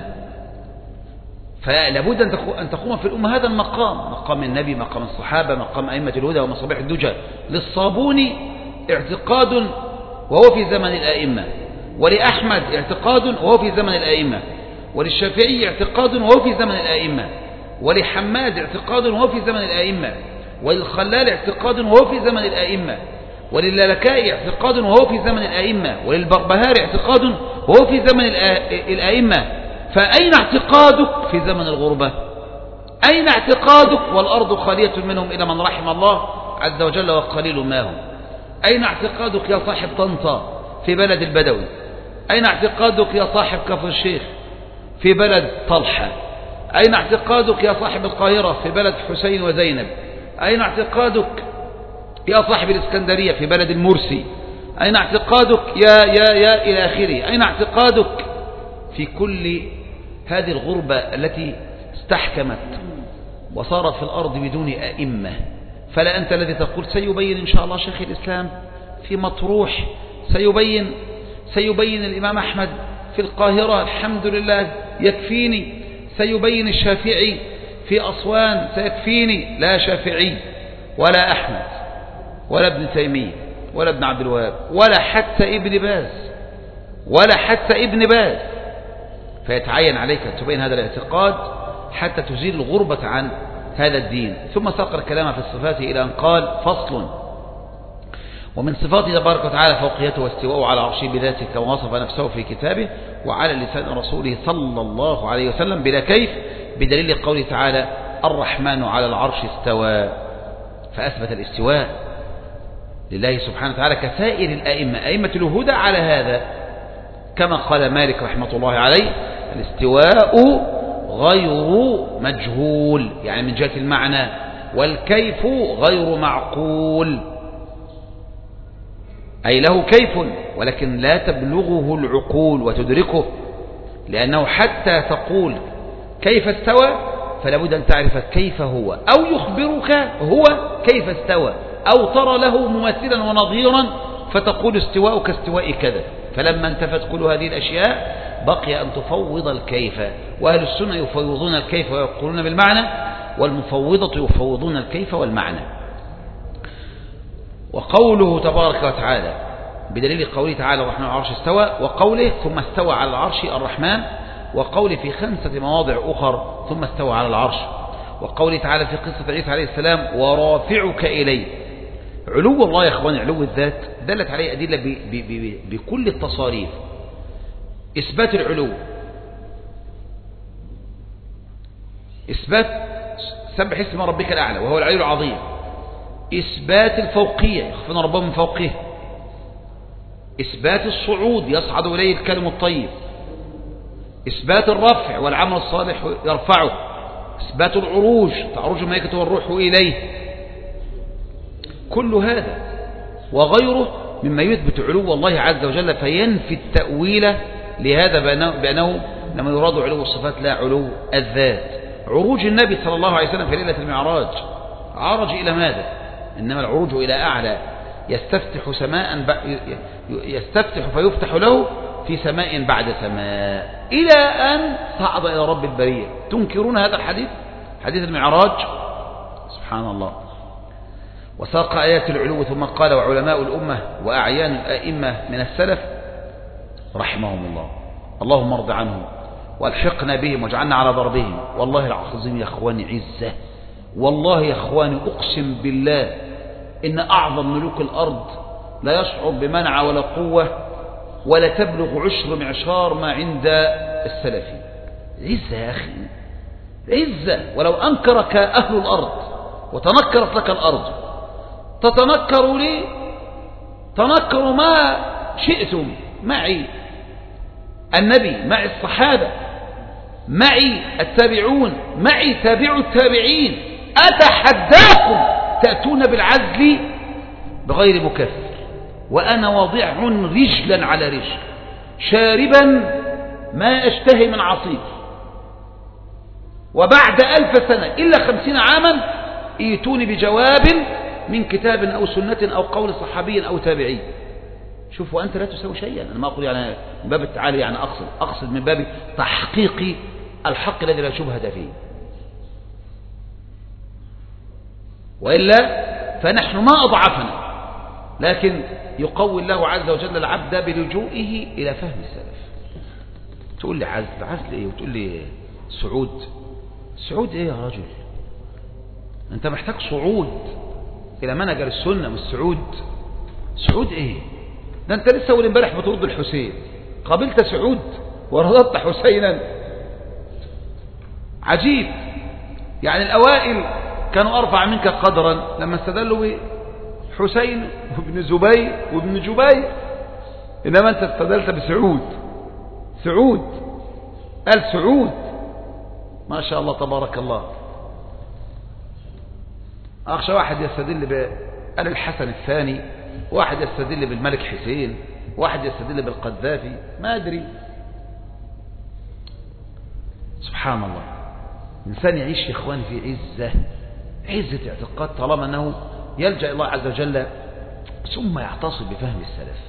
S1: فلابد أن تقوم في الأمة هذا المقام، مقام النبي، مقام الصحابة، مقام أئمة الهدى ومصابيح الدجى. للصابوني اعتقاد وهو في زمن الأئمة، ولأحمد اعتقاد وهو في زمن الأئمة، وللشافعي اعتقاد وهو في زمن الأئمة، ولحماد اعتقاد وهو في زمن الأئمة، وللخلال اعتقاد وهو في زمن الأئمة، وللالكائي اعتقاد وهو في زمن الأئمة، وللبربهاري اعتقاد وهو في زمن الأئمة. فأين اعتقادك في زمن الغربة؟ أين اعتقادك والأرض خالية منهم إلى من رحم الله عز وجل وقليل ما هم؟ أين اعتقادك يا صاحب طنطا في بلد البدوي؟ أين اعتقادك يا صاحب كفر الشيخ في بلد طلحة؟ أين اعتقادك يا صاحب القاهرة في بلد حسين وزينب؟ أين اعتقادك يا صاحب الإسكندرية في بلد المرسي؟ أين اعتقادك يا إلى آخره؟ أين اعتقادك في كل هذه الغربة التي استحكمت وصارت في الأرض بدون أئمة؟ فلا أنت الذي تقول سيبين إن شاء الله شيخ الإسلام في مطروح، سيبين الإمام أحمد في القاهرة الحمد لله يكفيني، سيبين الشافعي في أسوان سيكفيني. لا شافعي ولا أحمد ولا ابن تيمية ولا ابن عبد الوهاب ولا حتى ابن باز فيتعين عليك أن تبين هذا الاعتقاد حتى تزيل الغربة عن هذا الدين. ثم ساق الكلام في الصفات إلى أن قال: فصل: ومن صفاته تبارك وتعالى فوقيته واستواءه على عرشه بذاته كما وصف نفسه في كتابه وعلى لسان رسوله صلى الله عليه وسلم بلا كيف، بدليل قوله تعالى: الرحمن على العرش استوى، فأثبت الاستواء لله سبحانه وتعالى كسائر أئمة الهدى على هذا، كما قال مالك رحمة الله عليه: الاستواء غير مجهول، يعني من جهة المعنى، والكيف غير معقول، أي له كيف ولكن لا تبلغه العقول وتدركه، لأنه حتى تقول كيف استوى فلا بد أن تعرف كيف هو، أو يخبرك هو كيف استوى، أو ترى له مماثلا ونظيرا فتقول استواء كاستواء كذا. فلما انتفت كل هذه الأشياء بقي أن تفوض الكيف، وأهل السنة يفوضون الكيف ويقولون بالمعنى، والمفوضة يفوضون الكيف والمعنى. وقوله تبارك وتعالى بدليل قوله تعالى: الرحمن على العرش استوى، وقوله: ثم استوى على العرش الرحمن، وقوله في 5 مواضع أخر: ثم استوى على العرش، وقوله تعالى في قصة عيسى عليه السلام: ورافعك إليه. علو الله يا إخواني، علو الذات دلت عليه أدلة بكل التصاريف. إثبات العلو، إثبات سبح اسم ربك الأعلى وهو العلي العظيم، إثبات الفوقية يخفون ربهم من فوقه، إثبات الصعود يصعد إليه الكلم الطيب، إثبات الرفع والعمل الصالح يرفعه، إثبات العروج تعرج الملائكة والروح إليه. كل هذا وغيره مما يثبت علو الله عز وجل فينفي التأويل لهذا بأنه لما يراد علو الصفات لا علو الذات. عروج النبي صلى الله عليه وسلم في ليلة المعراج عرج إلى ماذا؟ إنما العروج إلى أعلى، يستفتح فيفتح له في سماء بعد سماء إلى أن صعد إلى رب البرية. تنكرون هذا الحديث، حديث المعراج؟ سبحان الله. وساق آيات العلو ثم قال: وعلماء الأمة وأعيان الأئمة من السلف رحمهم الله، اللهم ارض عنهم والحقنا بهم واجعلنا على ضربهم. والله العظيم يا أخواني عزة، والله يا أخواني أقسم بالله إن أعظم ملوك الأرض لا يشعر بمنع ولا قوة ولا تبلغ 10 معشار ما عند السلف. عزة يا أخي، عزة. ولو أنكرك أهل الأرض وتنكرت لك الأرض تتنكر لي، تنكروا ما شئتم معي، النبي معي، الصحابة معي، التابعون معي، تابعوا التابعين. أتحداكم تأتون بالعزل بغير مكفر وأنا واضع رجلا على رجل شاربا ما أشتهي من عصير، وبعد 1000 سنة إلا 50 عاما ائتوني بجواب من كتاب أو سنة أو قول صحابي أو تابعي. شوفوا أنت لا تسوي شيئا. أنا ما أقول يعني من باب التعالي، يعني أقصد من باب تحقيق الحق الذي لا شبهة فيه، وإلا فنحن ما أضعفنا، لكن يقوي الله عز وجل العبد بلجوئه إلى فهم السلف. تقول لي عزل إيه؟ وتقول لي سعود إيه يا رجل؟ أنت محتاج صعود إلى منهج السنة. سعود إيه؟ ده أنت لسه أول امبارح بترد الحسين، قابلت سعود ورددت حسينا. عجيب. يعني الأوائل كانوا أرفع منك قدرا لما استدلوا بحسين وابن زبير وابن جبير، إنما أنت استدلت بسعود. قال سعود، ما شاء الله تبارك الله. أخشى واحد يستدل بآل الحسن الثاني، واحد يستدل بالملك حسين، واحد يستدل بالقذافي، ما أدري. سبحان الله. إنسان يعيش يا إخوان في عزة اعتقاد طالما أنه يلجأ الله عز وجل ثم يعتصم بفهم السلف.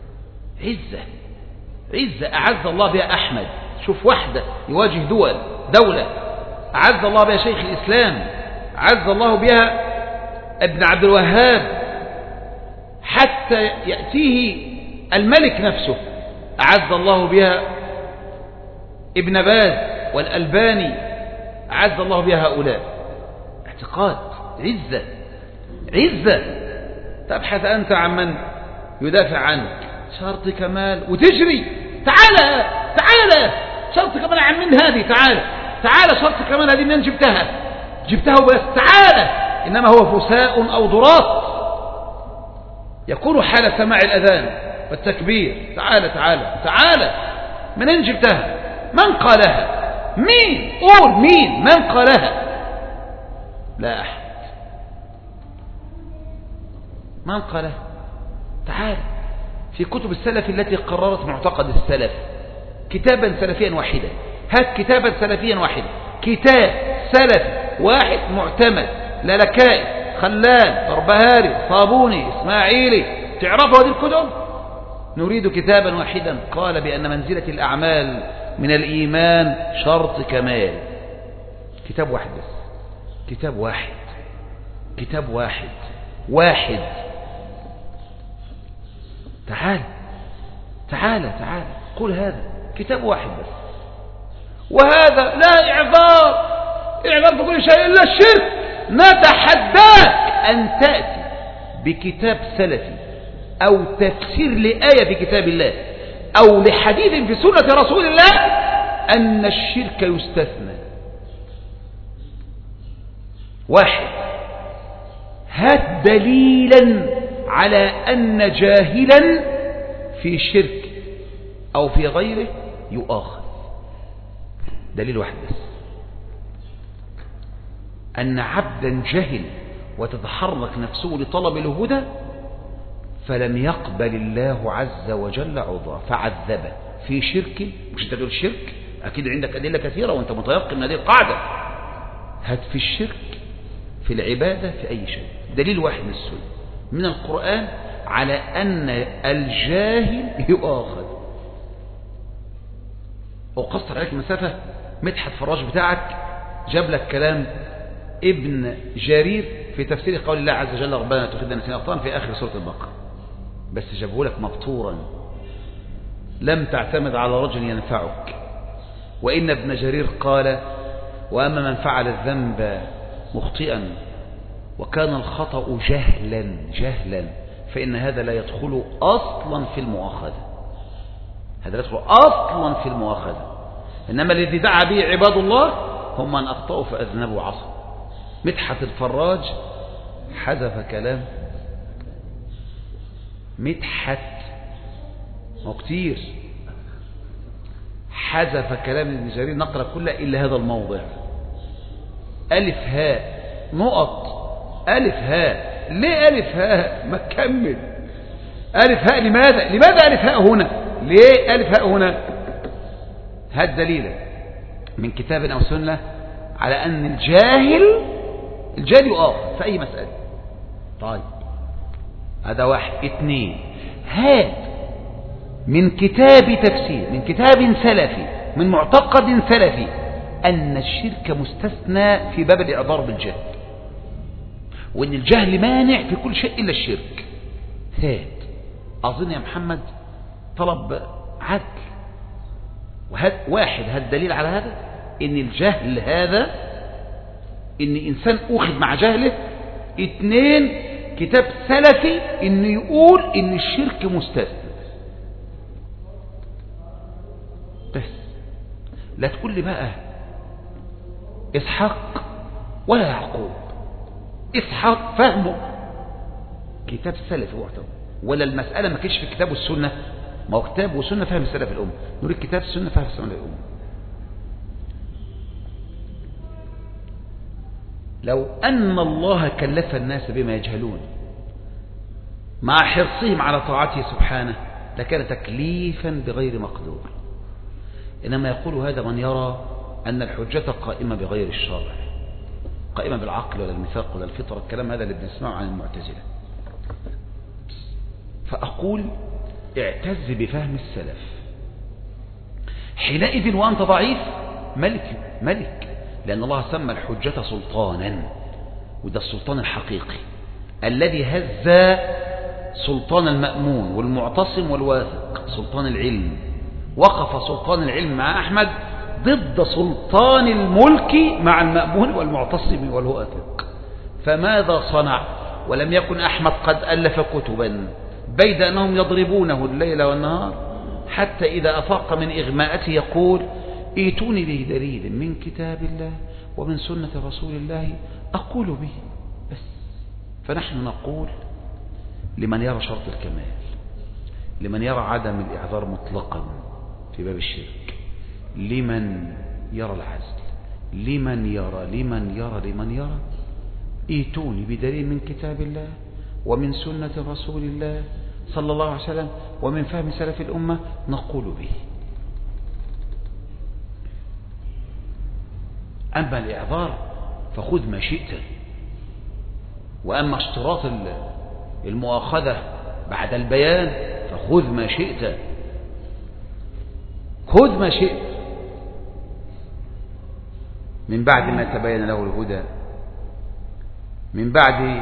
S1: عزة أعز الله بها أحمد. شوف وحدة يواجه دولة أعز الله بها شيخ الإسلام، أعز الله بها ابن عبد الوهاب، حتى يأتيه الملك نفسه. أعز الله بها ابن باز والألباني، أعز الله بها هؤلاء. اعتقاد، عزة، عزة. تبحث أنت عن من يدافع عنك، شرط كمال وتجري. تعال تعال، شرط كمال عن من هذه؟ تعال شرط كمال هذه من جبتها وبس، تعال. إنما هو فساء أو ضراط يكون حال سماع الأذان والتكبير. تعال من جبتها؟ من قالها؟ مين؟ قول مين من قالها؟ لا أحد. من قالها؟ تعال في كتب السلف التي قررت معتقد السلف كتابا سلفيا واحدا. هات كتابا سلفيا واحدا، كتاب سلفي واحد معتمد، لالكائي، خلال، بربهاري، صابوني، إسماعيلي، تعرفوا هذه الكتب؟ نريد كتابا واحدا قال بأن منزلة الأعمال من الإيمان شرط كمال. كتاب واحد بس، كتاب واحد. تعال قل هذا كتاب واحد بس. وهذا لا إعذار في كل شيء إلا الشرك. نتحداك أن تأتي بكتاب سلفي أو تفسير لآية في كتاب الله أو لحديث في سنة رسول الله أن الشرك يستثنى. واحد، هات دليلا على أن جاهلا في شرك أو في غيره يؤاخذ. دليل واحد بس، أن عبدا جهل وتتحرك نفسه لطلب الهدى فلم يقبل الله عز وجل عذره فعذبه في شرك. مش انت تقول الشرك؟ أكيد عندك أدلة كثيرة وأنت متيقن من هذه القاعدة. هات في الشرك، في العبادة، في أي شيء دليل واحد من السنة من القرآن على أن الجاهل يؤاخذ. وقصر عليك المسافة، مدحت فراج بتاعك جاب لك كلام ابن جرير في تفسير قول الله عز وجل ربنا لا تؤاخذنا إن نسينا أو أخطأنا في آخر سورة البقرة، بس جابه لك مبتورا، لم تعتمد على رجل ينفعك. وإن ابن جرير قال وأما من فعل الذنب مخطئا وكان الخطأ جهلا فإن هذا لا يدخل أصلا في المؤاخذة. هذا لا يدخل أصلا في المؤاخذة. إنما الذي دعا به عباد الله هم من أخطأوا فأذنبوا وعصوا. مدحت الفراج حذف كلام مدحت وكتير، حذف كلام ابن جرير نقل كله إلا هذا الموضع. ألف هاء نقط، ألف هاء. ليه ألف هاء؟ ما تكمل. ألف هاء لماذا ألف هاء هنا؟ ليه ألف هاء هنا؟ هات دليلا من كتاب أو سنة على أن الجاهل يؤاخذ في أي مسألة. طيب هذا واحد. اثنين، هات من كتاب تفسير، من كتاب سلفي، من معتقد سلفي أن الشرك مستثنى في باب الإعذار بالجهل، وأن الجهل مانع في كل شيء إلا الشرك. هات. أظن يا محمد طلب عدل. وهات واحد، هات دليل على هذا، إن الجهل هذا إن إنسان أخذ مع جهله. اثنين، كتاب سلفي إنه يقول إن الشرك مستثنى. بس لا تقول لي بقى إسحاق ولا يعقوب. إسحاق فهمه كتاب سلفي معتبر، ولا المسألة ما كانش في الكتاب والسنة؟ ما هو كتاب وسنة فهم السلف الأمة، نريد كتاب السنة فهم السلف الأمة. لو أن الله كلف الناس بما يجهلون مع حرصهم على طاعته سبحانه لكان تكليفا بغير مقدور. إنما يقول هذا من يرى أن الحجة قائمة بغير الشرع، قائمة بالعقل ولا الميثاق ولا الفطرة، الكلام هذا اللي بنسمعه عن المعتزلة. فأقول اعتز بفهم السلف حينئذ وأنت ضعيف ملك، لأن الله سمى الحجة سلطانا، وده السلطان الحقيقي الذي هز سلطان المأمون والمعتصم والواثق، سلطان العلم. وقف سلطان العلم مع أحمد ضد سلطان الملك مع المأمون والمعتصم والواثق. فماذا صنع؟ ولم يكن أحمد قد ألف كتبا بيد أنهم يضربونه الليل والنهار، حتى إذا أفاق من إغماءته يقول: ائتوني به دليل من كتاب الله ومن سنة رسول الله أقول به بس. فنحن نقول لمن يرى شرط الكمال، لمن يرى عدم الإعذار مطلقا في باب الشرك، لمن يرى العزل، لمن يرى ائتوني بدليل من كتاب الله ومن سنة رسول الله صلى الله عليه وسلم ومن فهم سلف الأمة نقول به. أما الإعذار فخذ ما شئت، وأما اشتراط المؤاخذة بعد البيان فخذ ما شئت، خذ ما شئت. من بعد ما تبين له الهدى، من بعد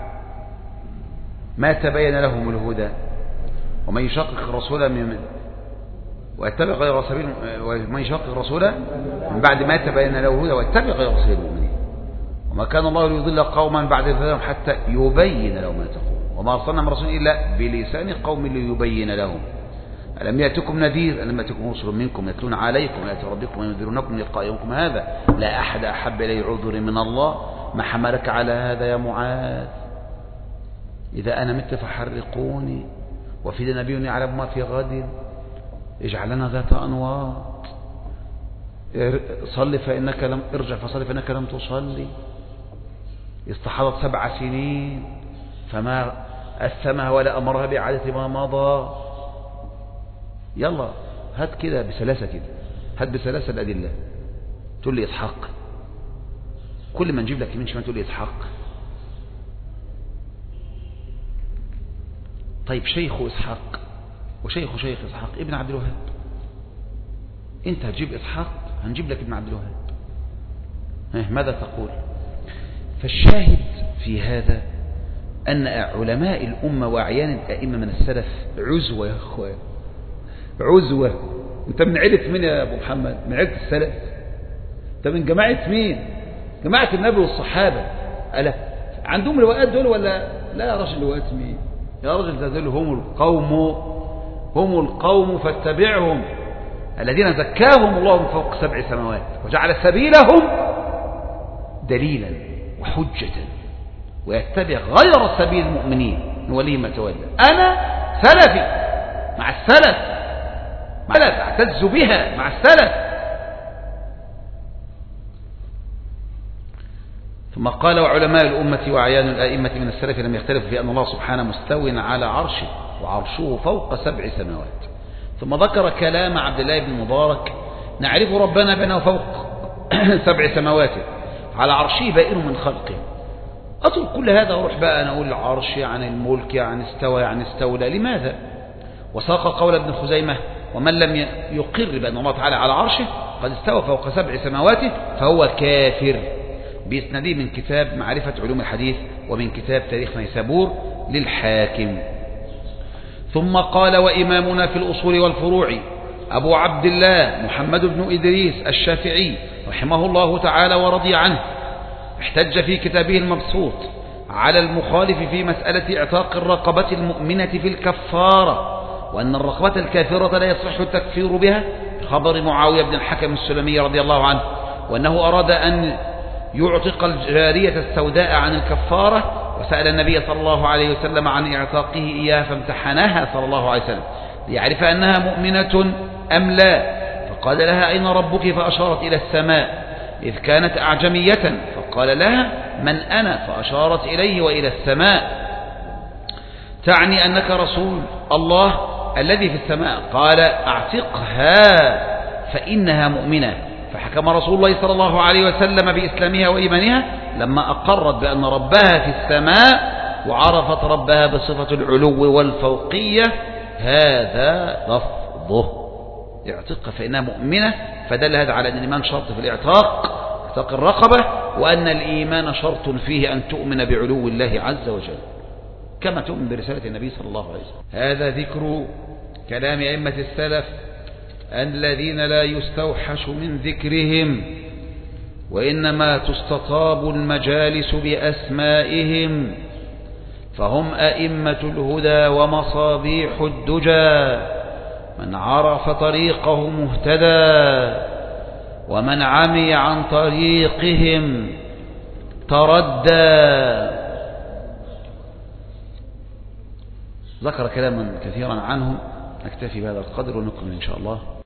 S1: ما تبين لهم الهدى، ومن يشقق الرسول ويتبع غير سبيل، ومن يشقق الرسول من بعد ما تبين له الهدى ويتبع غير سبيل المؤمنين، وما كان الله ليضل قوما بعد هداهم حتى يبين لهم ما تقول، وما أرسلنا من رسول إلا بلسان قوم ليبين لهم. ألم يأتكم نذير؟ ألم يأتكم رسل منكم يتلون عليكم آيات ربكم وينذرونكم لقاء يومكم هذا؟ لا أحد أحب إلي عذر من الله. ما حملك على هذا يا معاذ؟ إذا أنا مت فحرقوني وفي نبي يعلم ما في غد، اجعل لنا ذات أنواط، صل فإنك لم ارجع فصل فإنك لم تصلي، استحاضت 7 سنين فما أثمها ولا أمرها بإعادة ما مضى. يلا هات كده بسلاسة، كده هات بسلاسة الأدلة. تقول لي إسحاق، كل ما نجيب لك يمين شمال تقول لي إسحاق. طيب شيخ إسحاق وشيخ إسحاق ابن عبد الوهاب، أنت هتجيب إسحاق هنجيب لك ابن عبد الوهاب. ماذا تقول؟ فالشاهد في هذا أن علماء الأمة وأعيان الأئمة من السلف عزوة يا أخوان، عزوة. أنت من عيلة مين يا أبو محمد؟ من عيلة السلف؟ أنت من جماعة مين؟ جماعة النبي والصحابة. ألا عندهم روايات دول ولا لا؟ يا راجل روايات مين يا راجل؟ دول هم القوم فاتبعهم الذين زكاهم الله من فوق 7 سماوات وجعل سبيلهم دليلا وحجة، ويتبع غير سبيل المؤمنين نوليه ما تولى. أنا سلفي مع السلف، أعتز بها مع السلف. ثم قال: وعلماء الأمة وأعيان الأئمة من السلف لم يختلفوا في أن الله سبحانه مستو على عرشه وعرشه فوق 7 سماوات. ثم ذكر كلام عبد الله بن المبارك: نعرف ربنا بأنه فوق 7 سماوات على عرشه بائن من خلقه. أترك كل هذا وأروح بقى أنا أقول العرش عن الملك عن استوى عن استولى، لماذا؟ وساق قول ابن خزيمة: ومن لم يقر بأن الله تعالى على عرشه قد استوى فوق 7 سماوات فهو كافر، بإسناده من كتاب معرفة علوم الحديث ومن كتاب تاريخ نيسابور للحاكم. ثم قال: وإمامنا في الأصول والفروع أبو عبد الله محمد بن إدريس الشافعي رحمه الله تعالى ورضي عنه احتج في كتابه المبسوط على المخالف في مسألة اعتاق الرقبة المؤمنة في الكفارة، وأن الرقبة الكافرة لا يصح التكفير بها، خبر معاوية بن الحكم السلمي رضي الله عنه، وأنه أراد أن يعتق الجارية السوداء عن الكفارة، وسأل النبي صلى الله عليه وسلم عن اعتاقه إياها فامتحناها صلى الله عليه وسلم ليعرف أنها مؤمنة أم لا، فقال لها: أين ربك؟ فأشارت إلى السماء، إذ كانت أعجمية، فقال لها: من أنا؟ فأشارت إليه وإلى السماء، تعني أنك رسول الله الذي في السماء. قال: أعتقها فإنها مؤمنة. فحكم رسول الله صلى الله عليه وسلم بإسلامها وإيمانها لما أقرت بأن ربها في السماء وعرفت ربها بصفة العلو والفوقية. هذا لفظه: اعتقها فإنها مؤمنة. فدل هذا على أن الإيمان شرط في اعتاق الرقبة، وأن الإيمان شرط فيه أن تؤمن بعلو الله عز وجل. كما تؤمن برسالة النبي صلى الله عليه وسلم. هذا ذكر كلام أئمة السلف الذين لا يستوحش من ذكرهم، وإنما تستطاب المجالس بأسمائهم، فهم أئمة الهدى ومصابيح الدجى، من عرف طريقه مهتدى، ومن عمي عن طريقهم تردى. ذكر كلاما كثيرا عنهم، نكتفي بهذا القدر ونكمل إن شاء الله.